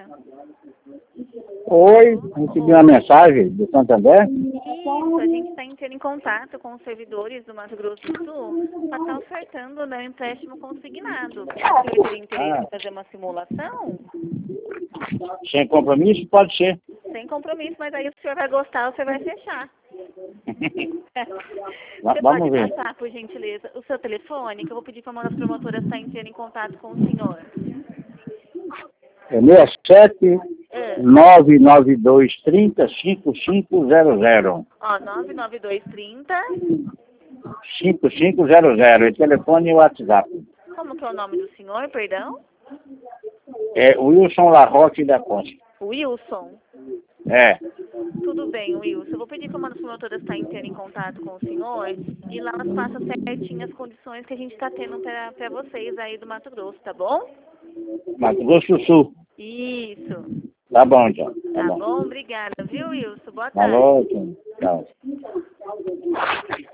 Oi, recebi uma mensagem do Santander. Isso, a gente está entrando em contato com os servidores do Mato Grosso do Sul para estar ofertando, né, um empréstimo consignado. O senhor teria interesse em fazer uma simulação? Sem compromisso? Pode ser. Sem compromisso, mas aí o senhor vai gostar, o senhor vai fechar. Você Vamos pode ver. passar, por gentileza, o seu telefone, que eu vou pedir para uma das promotoras estar entrando em contato com o senhor. É 67 É. 99230 5500. Ó, 99230. 5500. É telefone e WhatsApp. Como que é o nome do senhor, perdão? É Wilson Larroque da Costa. Wilson. É. Tudo bem, Wilson. Eu vou pedir para uma das promotoras estar entrando em contato com o senhor e lá elas passam certinho as condições que a gente está tendo para vocês aí do Mato Grosso, tá bom? Mato Grosso do Sul. Isso. Tá bom, então. Tá bom, obrigada, viu, Wilson? Boa tarde. Falou, tchau.